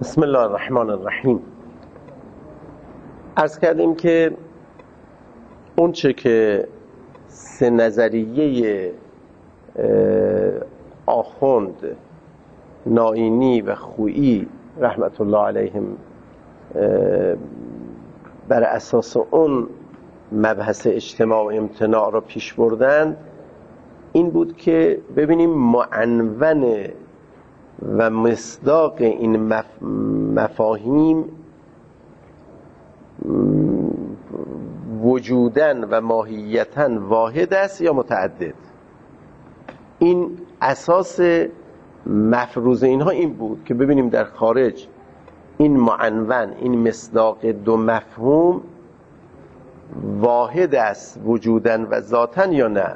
بسم الله الرحمن الرحیم. عرض کردیم که اون چه که سه نظریه آخوند نائینی و خویی رحمت الله علیهم بر اساس اون مبحث اجتماع و امتناع را پیش بردند این بود که ببینیم معنون و مصداق این مفاهیم وجودن و ماهیتن واحد است یا متعدد. این اساس مفروض اینها این بود که ببینیم در خارج این معنون، این مصداق دو مفهوم واحد است وجودن و ذاتن یا نه،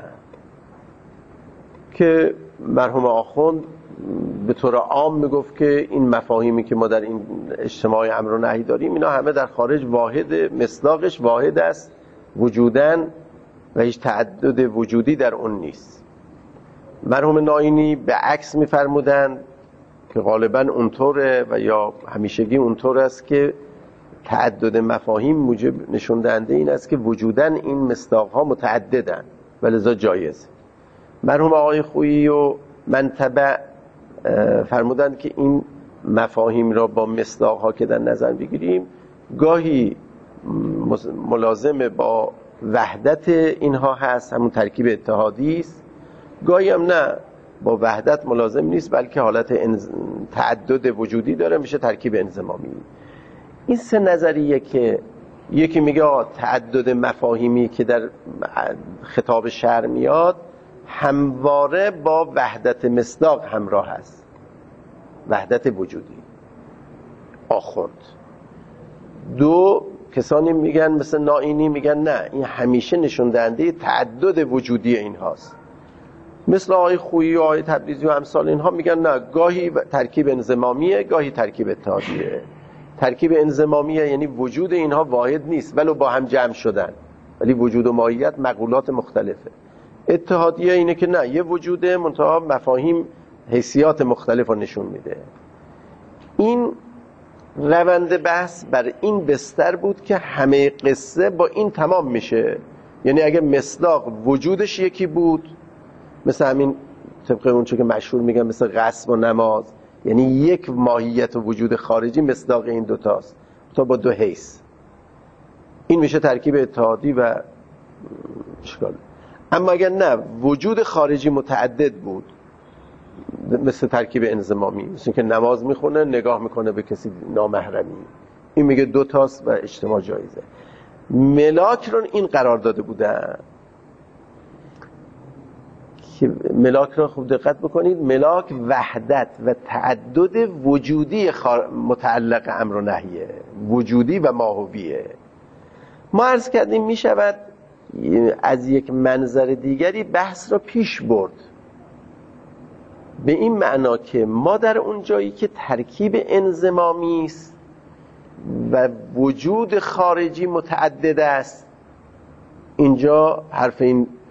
که مرحوم آخوند به طور عام میگفت که این مفاهیمی که ما در این اجتماع امر و نهی داریم اینا همه در خارج واحد، مصداقش واحد است وجودن و هیچ تعدد وجودی در اون نیست. مرحوم نائینی به عکس میفرمودند که غالبا اونطوره و یا همیشگی اونطور است که تعدد مفاهیم موجب نشون دهنده این است که وجودن این مصداقها متعددن و لذا جایز. مرحوم آقای خویی و منطبع فرمودند که این مفاهیم را با مصداقها که در نظر بگیریم گاهی ملازم با وحدت اینها هست، همون ترکیب اتحادی است، گاهی هم نه، با وحدت ملازم نیست بلکه حالت تعدد وجودی داره، میشه ترکیب انضمامی. این سه نظریه که یکی میگه تعدد مفاهیمی که در خطاب شرع میاد همواره با وحدت مصداق همراه است، وحدت وجودی آخوند. دو کسانی میگن مثل نائینی میگن نه، این همیشه نشون دهنده تعدد وجودی این هاست. مثل آقای خویی و آقای تبریزی و امثال اینها میگن نه، گاهی ترکیب انضمامیه گاهی ترکیب اتحادیه. ترکیب انضمامیه یعنی وجود اینها واحد نیست ولو با هم جمع شدن، ولی وجود و ماهیت مقولات مختلفه. اتحادیه اینه که نه، یه وجوده منتها مفاهیم حیثیات مختلف رو نشون میده. این روند بحث بر این بستر بود که همه قصه با این تمام میشه، یعنی اگه مصداق وجودش یکی بود، مثل همین طبق اون چه که مشهور میگن مثل غسب و نماز، یعنی یک ماهیت و وجود خارجی مصداق این دوتاست تا با دو حیث، این میشه ترکیب اتحادی و اشکال. اما اگر نه، وجود خارجی متعدد بود مثل ترکیب انضمامی، مثل که نماز میخونه نگاه میکنه به کسی نامحرمی، این میگه دوتاست و اجتماع جایزه. ملاک رو این قرار داده بودن که ملاک رو خوب دقت بکنید، ملاک وحدت و تعدد وجودی متعلق امر و نهیه، وجودی و ماهویه. ما عرض کردیم میشود از یک منظر دیگری بحث را پیش برد، به این معنا که ما در اون جایی که ترکیب انضمامی است و وجود خارجی متعدد است، اینجا حرف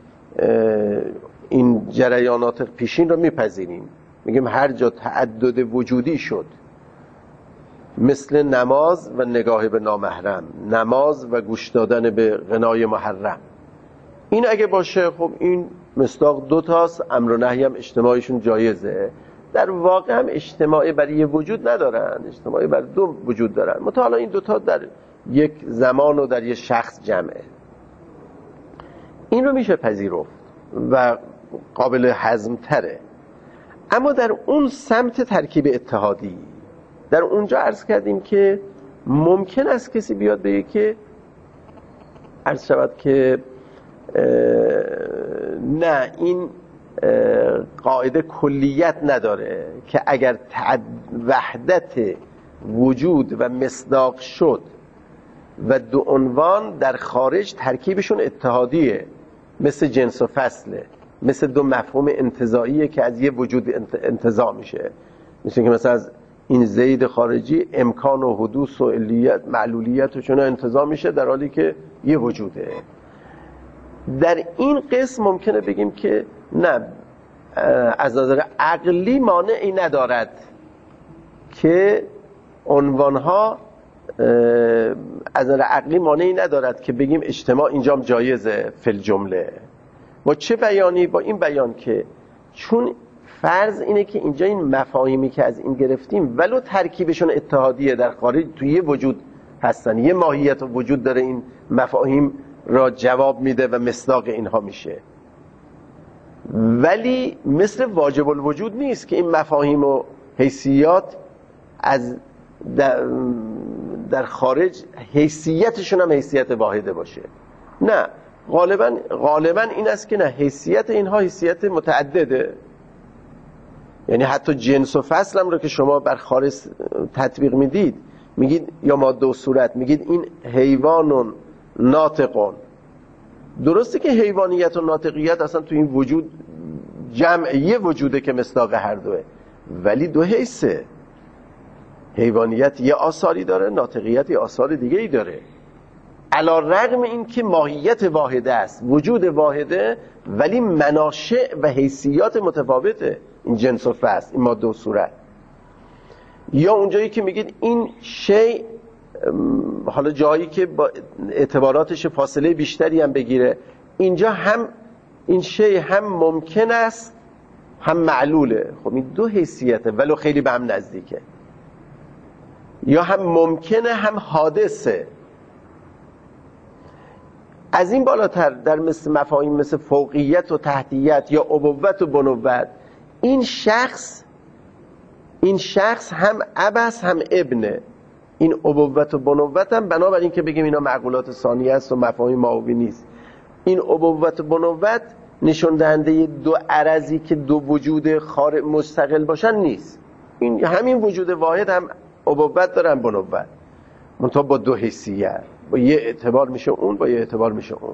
این جریانات پیشین رو میپذیریم، میگیم هر جا تعدد وجودی شد، مثل نماز و نگاه به نامحرم، نماز و گوش دادن به غنای محرم، این اگه باشه خب این مصداق دوتاست، امر و نهی هم اجتماعیشون جایزه. در واقع هم اجتماعی برای یه وجود ندارن، اجتماعی برای دو وجود دارن، متألا این دوتا در یک زمان و در یک شخص جمعه. این رو میشه پذیرفت و قابل هضم تره. اما در اون سمت ترکیب اتحادی، در اونجا عرض کردیم که ممکن است کسی بیاد بگه که عرض شود که نه، این قاعده کلیت نداره که اگر وحدت وجود و مصداق شد و دو عنوان در خارج ترکیبشون اتحادیه، مثل جنس و فصله، مثل دو مفهوم انتزاعیه که از یه وجود انتزاع میشه، مثل که مثلا از این زید خارجی امکان و حدوث و علیت معلولیت و چنان انتزاع میشه در حالی که یه وجوده. در این قسم ممکنه بگیم که نه، از نظر عقلی مانعی ندارد که عنوانها از نظر عقلی مانعی ندارد که بگیم اجتماع اینجام جایزه فی الجمله. با چه بیانی؟ با این بیان که چون فرض اینه که اینجا این مفاهیمی که از این گرفتیم ولو ترکیبشون اتحادیه در خارج توی یه وجود هستن، یه ماهیت و وجود داره، این مفاهیم را جواب میده و مصداق اینها میشه، ولی مثل واجب الوجود نیست که این مفاهیم و حیثیات از در خارج حیثیتشون هم حیثیت واحده باشه. نه، غالبا این است که نه، حیثیت اینها حیثیت متعدده. یعنی حتی جنس و فصل هم رو که شما بر خارج تطبیق میدید، میگید یا ماده و صورت، میگید این حیوان ناطقون. درسته که حیوانیت و ناطقیت اصلا تو این وجود جمعیه وجوده که مصداق هر دوه، ولی دو حیثه. حیوانیت یه آثاری داره، ناطقیت یه آثار دیگه ای داره. علی رغم این که ماهیت واحده است، وجود واحده، ولی مناشئ و حیثیات متفاوته. این جنس و فصل، این ماده و صورت. یا اونجایی که میگید این شی، حالا جایی که با اعتباراتش فاصله بیشتری هم بگیره، اینجا هم این شی هم ممکن است هم معلوله. خب این دو حیثیته ولو خیلی به هم نزدیکه. یا هم ممکنه هم حادثه. از این بالاتر در مثل مفاهیم مثل فوقیت و تحتیت یا ابوت و بنوت، این شخص هم اب است هم ابنه. این ابوت و بنوت هم بنابراین که بگیم اینا معقولات ثانیه است و مفاهیم ماهوی نیست. این ابوت و بنوت نشون دهنده دو عرضی که دو وجود مستقل باشن نیست. این همین وجود واحد هم ابوت داره هم بنوت، منتها با دو حیثیت، با یه اعتبار میشه اون، با یه اعتبار میشه اون.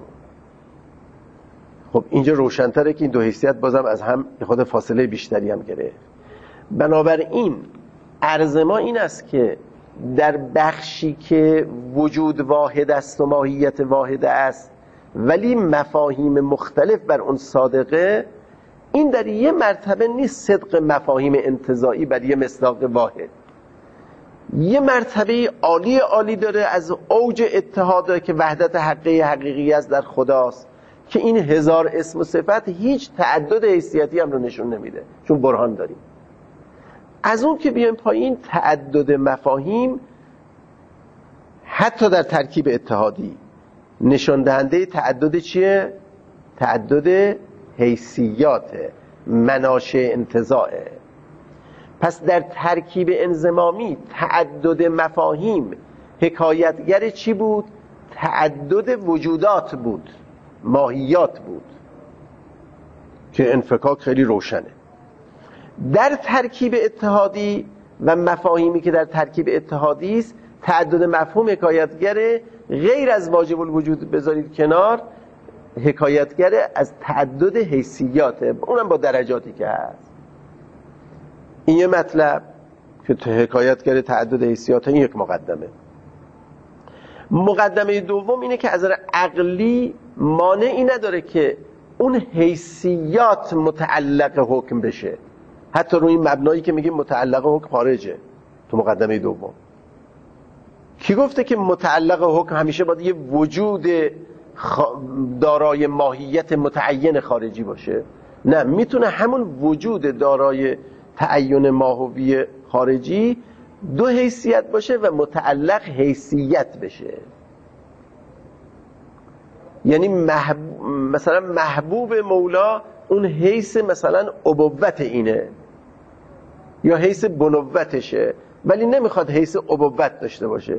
خب اینجا روشن‌تره که این دو حیثیت بازم از هم خود فاصله بیشتری هم گرفت. بنابراین عرض ما این است که در بخشی که وجود واحد است و ماهیت واحد است ولی مفاهیم مختلف بر اون صادقه، این در یه مرتبه نیست صدق مفاهیم انتزاعی بر یه مصداق واحد. یه مرتبه عالی داره از اوج اتحاده که وحدت حقیقی است در خداست، که این هزار اسم و صفت هیچ تعدد حیثیتی هم رو نشون نمیده، چون برهان داریم. از اون که بیایم پایین، تعدد مفاهیم حتی در ترکیب اتحادی نشان دهنده تعدد چیه؟ تعدد حیثیاته، مناشئ انتزاعه. پس در ترکیب انضمامی تعدد مفاهیم حکایتگر چی بود؟ تعدد وجودات بود، ماهیات بود، که انفکاک خیلی روشنه. در ترکیب اتحادی و مفاهیمی که در ترکیب اتحادی است، تعدد مفهوم حکایتگر غیر از واجب الوجود بذارید کنار، حکایتگر از تعدد حیثیاته، اونم با درجاتی که هست. این یه مطلب که حکایتگر تعدد حیثیات، این یک مقدمه. مقدمه دوم اینه که از نظر عقلی مانعی نداره که اون حیثیات متعلق حکم بشه، حتی روی این مبنایی که میگیم متعلق حکم خارجه. تو مقدمه دوم کی گفته که متعلق حکم همیشه باید یه وجود دارای ماهیت متعین خارجی باشه؟ نه، میتونه همون وجود دارای تعین ماهوی خارجی دو حیثیت باشه و متعلق حیثیت بشه. یعنی مثلا محبوب مولا اون حیث مثلا ابوت اینه یا حیث بنوتشه، ولی نمیخواد حیث ابوت داشته باشه،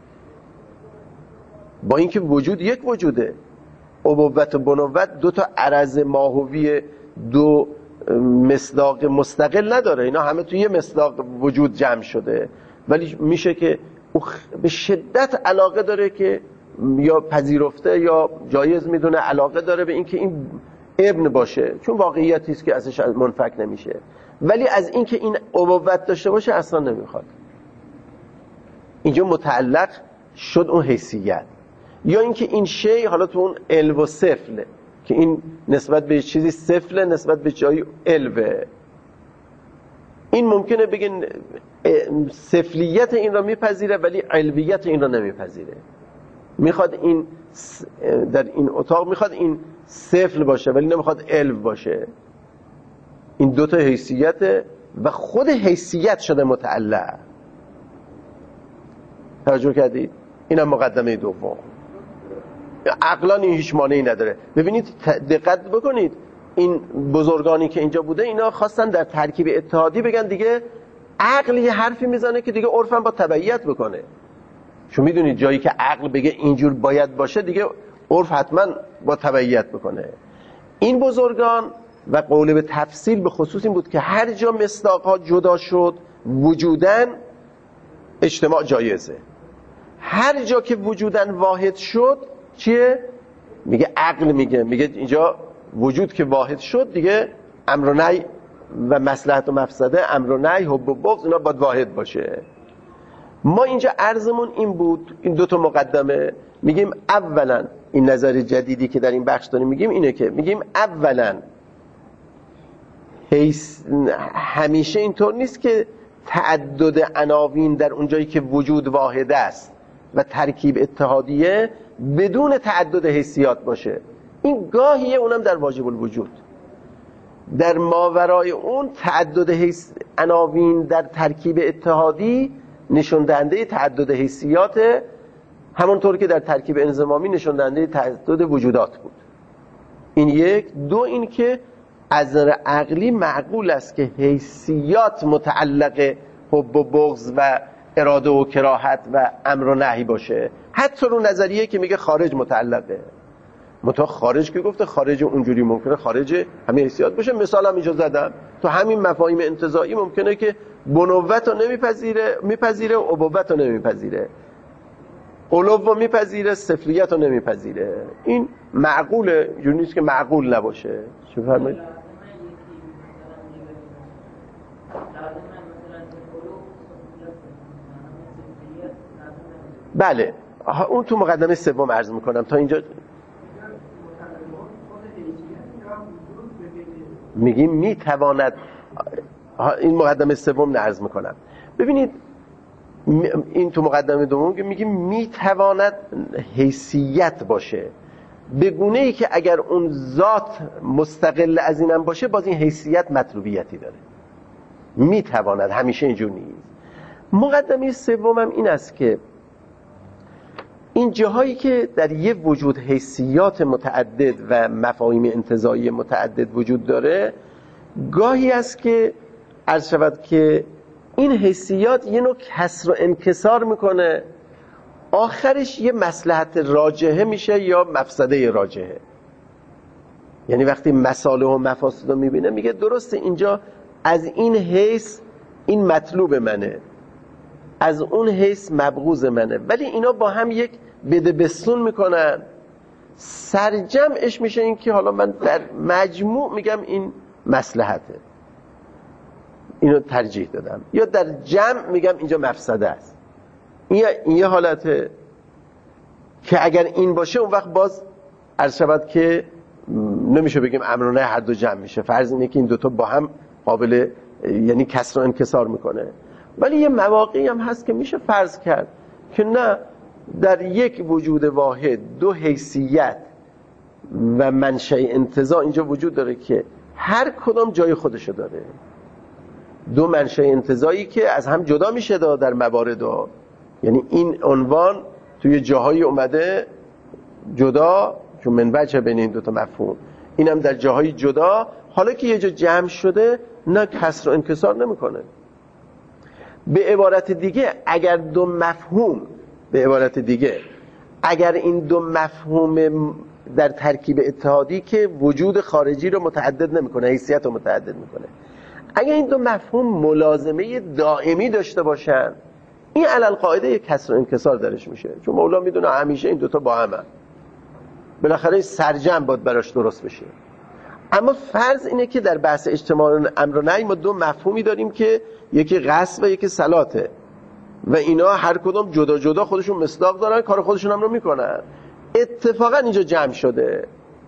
با اینکه وجود یک وجوده. ابوت و بنوت دو تا عرض ماهوی، دو مصداق مستقل نداره، اینا همه توی یه مصداق وجود جمع شده، ولی میشه که به شدت علاقه داره که یا پذیرفته یا جایز میدونه، علاقه داره به اینکه این ابن باشه، چون واقعیتی است که ازش منفک نمیشه، ولی از اینکه این ابوت داشته باشه اصلا نمیخواد. اینجا متعلق شد اون حیثیت. یا اینکه این شی حالا تو اون الو و سفله، که این نسبت به چیزی سفله، نسبت به جایی الوه. این ممکنه بگین سفلیت این را میپذیره ولی علویت این را نمیپذیره. میخواد این در این اتاق میخواد این سفل باشه ولی نمیخواد علو باشه. این دوتا حیثیت و خود حیثیت شده متعلق. توجه کردید؟ اینم مقدمه دوم. عقلا این هیچ مانعی نداره. ببینید دقت بکنید، این بزرگانی که اینجا بوده اینا خواستن در ترکیب اتحادی بگن دیگه عقل یه حرفی میزنه که دیگه عرفم با تبعیت بکنه. شما میدونید جایی که عقل بگه اینجور باید باشه دیگه عرف حتما با تبعیت بکنه. این بزرگان و قول به تفصیل به خصوص این بود که هر جا مصداقها جدا شد وجودن اجتماع جایزه. هر جا که وجودن واحد شد چیه؟ میگه عقل میگه اینجا وجود که واحد شد دیگه امر و نهی و مصلحت و مفسده، امر و نهی، حب و بغض، اینا باید واحد باشه. ما اینجا عرضمون این بود، این دوتا مقدمه. میگیم اولا این نظر جدیدی که در این بخش داریم میگیم اینه که میگیم اولا همیشه اینطور نیست که تعدد عناوین در اونجایی که وجود واحد است و ترکیب اتحادیه بدون تعدد حیثیات باشه. این گاهیه، اونم در واجب الوجود. در ماورای اون تعدد عناوین در ترکیب اتحادی نشون دهنده تعدد حیثیات، همونطور که در ترکیب انضمامی نشون دهنده تعدد وجودات بود. این یک. دو، این که از نظر عقلی معقول است که حیثیات متعلق حب و بغض و اراده و کراهت و امر و نهی باشه، حتی رو نظریه که میگه خارج متعلقه. متا خارج که گفته خارج اونجوری ممکنه خارج همه حیثیات باشه. مثال هم اینجا زدم، تو همین مفاهیم انتزاعی ممکنه که بنوت رو میپذیره و ابوت رو نمیپذیره، علو رو میپذیره سفلیت رو نمیپذیره. این معقوله، جوری نیست که معقول نباشه. چه فرمایید؟ بله، اون تو مقدمه سوم عرض میکنم. تا اینجا میگیم میتواند، این مقدمه سوم عرض میکنم. ببینید این تو مقدمه دوم که میگیم میتواند حیثیت باشه به گونه ای که اگر اون ذات مستقل از اینم باشه باز این حیثیت مطلوبیتی داره. میتواند، همیشه اینجور نیست. مقدمه سومم این است که این جاهایی که در یه وجود حیثیات متعدد و مفاهیم انتزاعی متعدد وجود داره، گاهی است که عرض شود که این حیثیات یه نوع کسر و انکسار میکنه، آخرش یه مصلحت راجحه میشه یا مفسده راجحه. یعنی وقتی مصالح و مفاسد رو میبینه میگه درسته اینجا از این حیث این مطلوب منه، از اون حیث مبغوض منه، ولی اینا با هم یک بده بستون میکنن. سرجمعش میشه این که حالا من در مجموع میگم این مصلحته، اینو ترجیح دادم، یا در جمع میگم اینجا مفسده است. این یه حالته که اگر این باشه اون وقت باز عرض شود که نمیشه بگیم امر و نهی هر دو جمع میشه. فرض اینه که این دوتا با هم قابل یعنی کسر و انکسار میکنه. ولی یه مواقعی هم هست که میشه فرض کرد که نه، در یک وجود واحد دو حیثیت و منشأ انتزاع اینجا وجود داره که هر کدام جای خودشو داره. دو منشأ انتزاعی که از هم جدا میشه در موارد ها. یعنی این عنوان توی جاهایی اومده جدا، چون منبعه بین این دوتا مفهوم، اینم در جاهای جدا. حالا که یه جا جمع شده نه کسر و انکسار نمیکنه. به عبارت دیگه اگر دو مفهوم، به عبارت دیگه اگر این دو مفهوم در ترکیب اتحادی که وجود خارجی رو متعدد نمیکنه، حیثیت رو متعدد میکنه، اگر این دو مفهوم ملازمه دائمی داشته باشن، این علل قاعده یک کسر و انکسار درش میشه. چون مولا میدونه همیشه این دوتا با هم بالاخره سرجم باید براش درست بشه. اما فرض اینه که در بحث اجتماع امر و نهی ما دو مفهومی داریم که یکی قصد و یکی صلاته و اینا هر کدوم جدا جدا خودشون مصداق دارن، کار خودشون هم رو میکنن. اتفاقا اینجا جمع شده.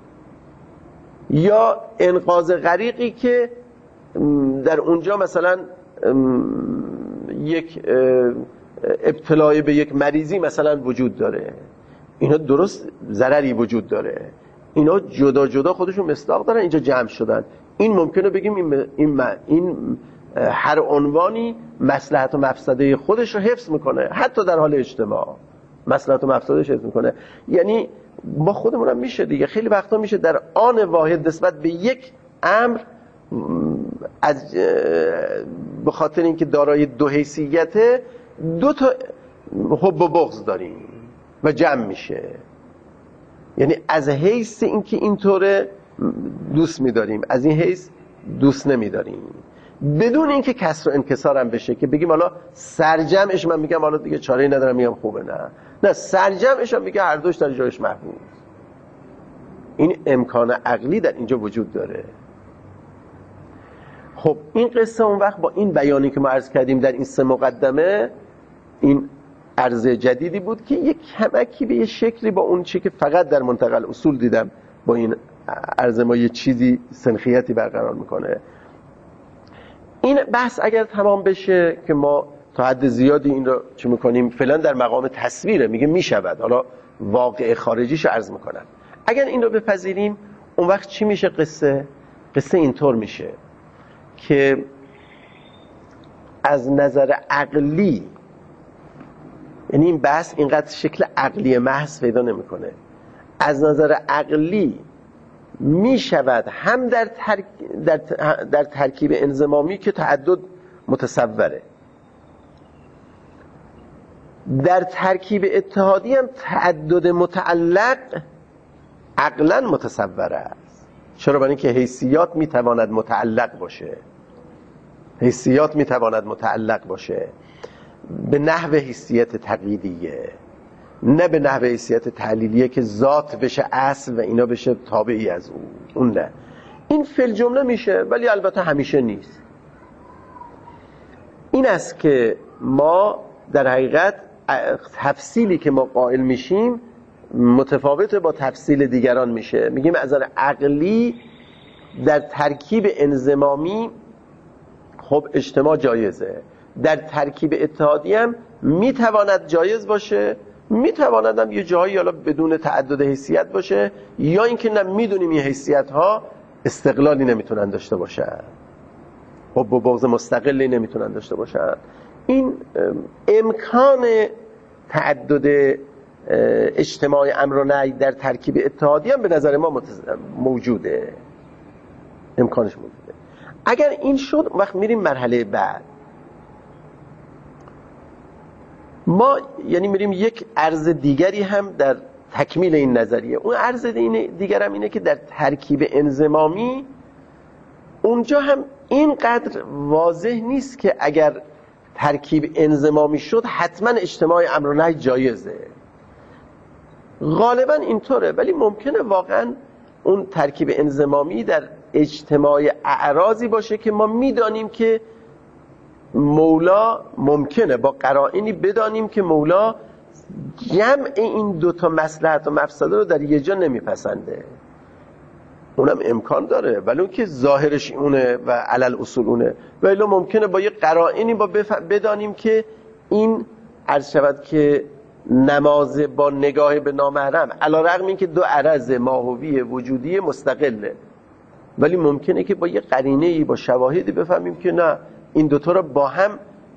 یا انقاذ غریقی که در اونجا مثلا یک ابتلای به یک مریضی مثلا وجود داره، اینا درست ضرری وجود داره، اینا جدا جدا خودشون مصداق دارن، اینجا جمع شدن. این ممکنه بگیم این هر عنوانی مصلحت و مفسده خودش رو حفظ میکنه، حتی در حال اجتماع مصلحت و مفسدهش حفظ میکنه. یعنی با خودمون هم میشه دیگه، خیلی وقتا میشه در آن واحد نسبت به یک امر از به خاطر اینکه دارای دو حیثیته دو تا حب و بغض داریم و جمع میشه. یعنی از حیث اینکه اینطوره دوست میداریم، از این حیث دوست نمیداریم، بدون اینکه کسر و انکسار هم بشه که بگیم حالا سرجمعش من میگم حالا دیگه چاره‌ای ندارم میگم خوبه، نه سرجمعش هم میگه هر دوش در جایش محفوظ. این امکان عقلی در اینجا وجود داره. خب این قصه اون وقت با این بیانی که ما عرض کردیم در این 3 مقدمه، این عرض جدیدی بود که یک کمکی به یه شکلی با اون چی که فقط در منطقه الاصول دیدم با این عرض ما یه چیزی سنخیتی برقرار میکنه. این بحث اگر تمام بشه که ما تا حد زیادی این رو چی میکنیم فعلا در مقام تصویره، میگه میشود، حالا واقع خارجیش عرض میکنم. اگر این رو بپذیریم اون وقت چی میشه؟ قصه اینطور میشه که از نظر عقلی، یعنی این بحث اینقدر شکل عقلی محض پیدا نمیکنه، از نظر عقلی می شود هم در ترکیب انضمامی که تعدد متصوره، در ترکیب اتحادی هم تعدد متعلق عقلا متصوره است. چرا؟ برای اینکه حیثیات می تواند متعلق باشه، حیثیات می تواند متعلق باشه به نحو حیثیت تقییدیه، نه به نحو حیثیت تعلیلیه که ذات بشه اصل و اینا بشه تابعی از اون نه. این فی الجمله میشه، ولی البته همیشه نیست. این است که ما در حقیقت تفصیلی که ما قائل میشیم متفاوت با تفصیل دیگران میشه. میگیم از نظر عقلی در ترکیب انضمامی خب اجتماع جایزه، در ترکیب اتحادی هم میتواند جایز باشه، میتواند هم یه جایی حالا بدون تعدد حیثیت باشه، یا اینکه نه میدونیم این حیثیت ها استقلالی نمیتونن داشته باشن، حب و بغض مستقلی نمیتونن داشته باشن. این امکان تعدد اجتماع امر و نهی در ترکیب اتحادی هم به نظر ما موجوده، امکانش موجوده. اگر این شد وقت میریم مرحله بعد، ما یعنی میریم یک عرض دیگری هم در تکمیل این نظریه. اون عرض دیگر هم اینه که در ترکیب انضمامی اونجا هم اینقدر واضح نیست که اگر ترکیب انضمامی شد حتما اجتماع امر و نهی جایزه. غالبا اینطوره، ولی ممکنه واقعا اون ترکیب انضمامی در اجتماع اعراضی باشه که ما میدانیم که مولا ممکنه با قرائنی بدانیم که مولا جمع این دوتا مصلحت و مفسده رو در یه جا نمیپسنده. اونم امکان داره، ولی اون که ظاهرش اونه و علل اصول اونه، ولی ممکنه با یه قرائنی با بدانیم که این عرض شود که نماز با نگاه به نامحرم علی رغم این که دو عرض ماهوی وجودی مستقله، ولی ممکنه که با یه قرینه‌ای با شواهدی بفهمیم که نه، این دوتا رو با هم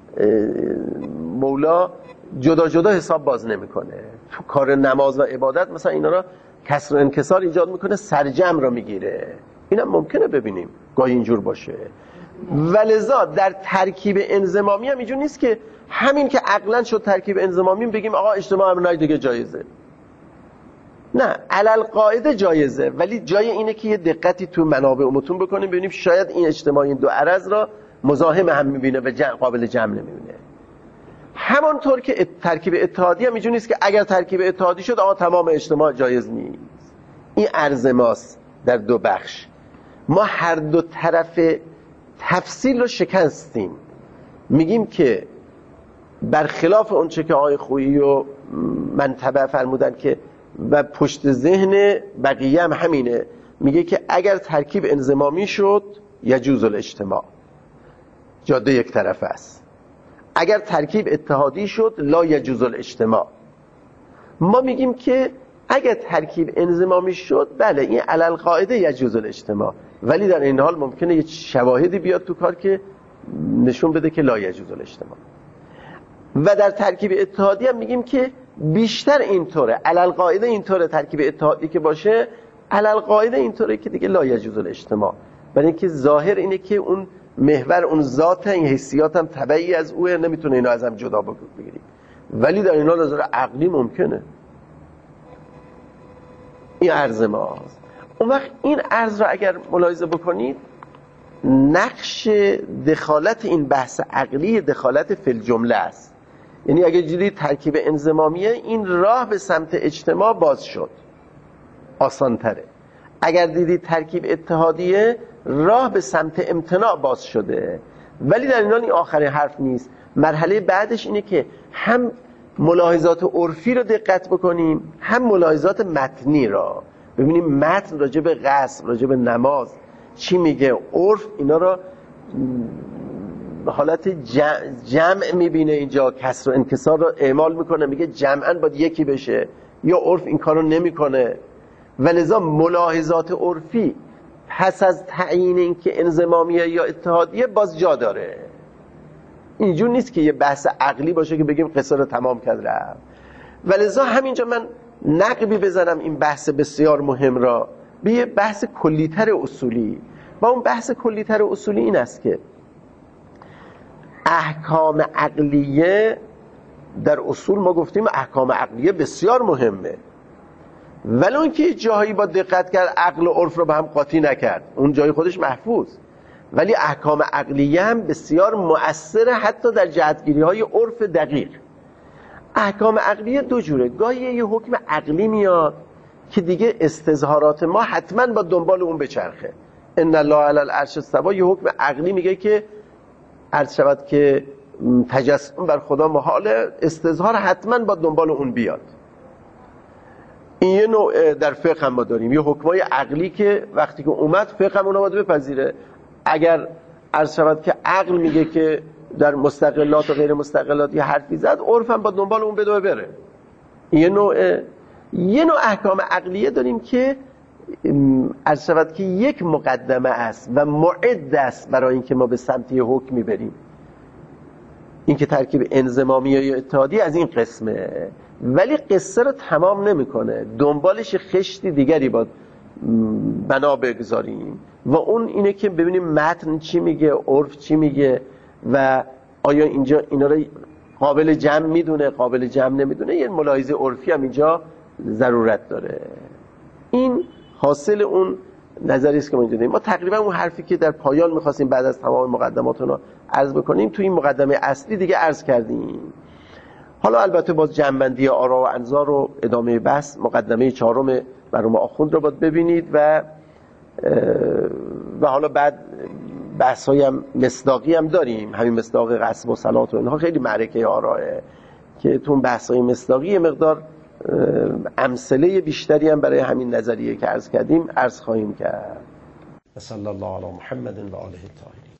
مولا جدا جدا حساب باز نمیکنه. تو کار نماز و عبادت مثلا اینا را کسر و انکسار ایجاد میکنه، سرجم را میگیره. اینم ممکنه ببینیم گاهی اینجور باشه. ولذا در ترکیب انضمامی هم اینجور نیست که همین که عقلا شد ترکیب انضمامی بگیم آقا اجتماع امر نهی دیگه جایزه. نه، علل قاعده جایزه، ولی جای اینه که یه دقتی تو منابع و متون بکنیم ببینیم شاید این اجتماع این دو عرض را مزاحم هم میبینه و قابل جمع نمیبینه. همانطور که ترکیب اتحادی هم اینجور نیست که اگر ترکیب اتحادی شد آقا تمام اجتماع جایز نیست. این عرض ماست در دو بخش. ما هر دو طرف تفصیل رو شکستیم، میگیم که برخلاف اونچه که آقای خویی و منتبه فرمودن که و پشت ذهن بقیه هم همینه، میگه که اگر ترکیب انضمامی شد یجوز الاجتماع، جاده یک طرف است. اگر ترکیب اتحادی شد لا یجوز الاجتماع. ما میگیم که اگر ترکیب انضمامی شد بله این علی القاعده یجوز الاجتماع، ولی در این حال ممکنه یه شواهدی بیاد تو کار که نشون بده که لا یجوز الاجتماع. و در ترکیب اتحادی هم میگیم که بیشتر اینطوره، علی القاعده اینطوره، ترکیب اتحادی که باشه علی القاعده اینطوره که دیگه لا یجوز الاجتماع، برای اینکه ظاهر اینه که اون محور، اون ذات، این حسیات هم تبعی از اوه، نمیتونه اینا از هم جدا بگیریم. ولی در این حال نظر عقلی ممکنه. این عرض ماست. اون وقت این عرض را اگر ملاحظه بکنید، نقش دخالت این بحث عقلی دخالت فی الجمله است. یعنی اگر جدید ترکیب انضمامیه، این راه به سمت اجتماع باز شد، آسان تره. اگر دیدید ترکیب اتحادیه، راه به سمت امتناع باز شده. ولی در این حال این آخرین حرف نیست. مرحله بعدش اینه که هم ملاحظات عرفی رو دقت بکنیم، هم ملاحظات متنی را ببینیم. متن راجع به غسل، راجع به نماز چی میگه، عرف اینا را حالت جمع میبینه، اینجا کسر و انکسار رو اعمال میکنه، میگه جمعاً باید یکی بشه، یا عرف این کارو نمیکنه. و لذا ملاحظات عرفی پس از تعیین اینکه انضمامیه یا اتحادیه باز جا داره. اینجور نیست که یه بحث عقلی باشه که بگیم قصه رو تمام کرد رفت. و لذا همینجا من نقبی بزنم این بحث بسیار مهم را به یه بحث کلیتر اصولی. با اون بحث کلیتر اصولی این است که احکام عقلیه در اصول ما گفتیم احکام عقلیه بسیار مهمه، ولی اون که جایی با دقت کرد عقل و عرف رو به هم قاطی نکرد، اون جای خودش محفوظ. ولی احکام عقلیه هم بسیار مؤثره، حتی در جهتگیری های عرف دقیق. احکام عقلیه دو جوره. گاهی یه حکم عقلی میاد که دیگه استظهارات ما حتما با دنبال اون بچرخه. ان الله علی العرش استوی، یه حکم عقلی میگه که عرض شود که تجسم بر خدا محاله، استظهار حتما با دنبال اون بیاد. این یه نوع در فقه هم ما داریم، یه حکمای عقلی که وقتی که اومد فقه هم اونا باید بپذیره. اگر عرض شود که عقل میگه که در مستقلات و غیر مستقلات یه حرفی زد، عرف هم با دنبال اون بدوه بره. یه نوع احکام عقلیه داریم که عرض شود که یک مقدمه است و معد است برای اینکه ما به سمت یه حکمی بریم. این که ترکیب انضمامی یا اتحادی از این قسمه، ولی قصه رو تمام نمیکنه، دنبالش خشتی دیگری باید بنا بگذاریم و اون اینه که ببینیم متن چی میگه، عرف چی میگه و آیا اینجا اینا رو قابل جمع میدونه، قابل جمع نمیدونه. یه ملاحظه عرفی هم اینجا ضرورت داره. این حاصل اون نظری است که ما اینجا داریم. ما تقریبا اون حرفی که در پایان می‌خواستیم بعد از تمام مقدمات رو عرض بکنیم تو این مقدمه اصلی دیگه عرض کردیم. حالا البته باز جمع‌بندی آرا و انظار و ادامه بحث مقدمه 4 مرحوم آخوند رو باید ببینید و حالا بعد بحث‌های هم مصداقی هم داریم. همین مصداق قسم و صلات و اینها خیلی معرکه آراه که تو بحث‌های مصداقی مقدار امثله بیشتری هم برای همین نظریه که عرض کردیم عرض خواهیم کرد. صلی الله علی محمد و آله الطاهرین.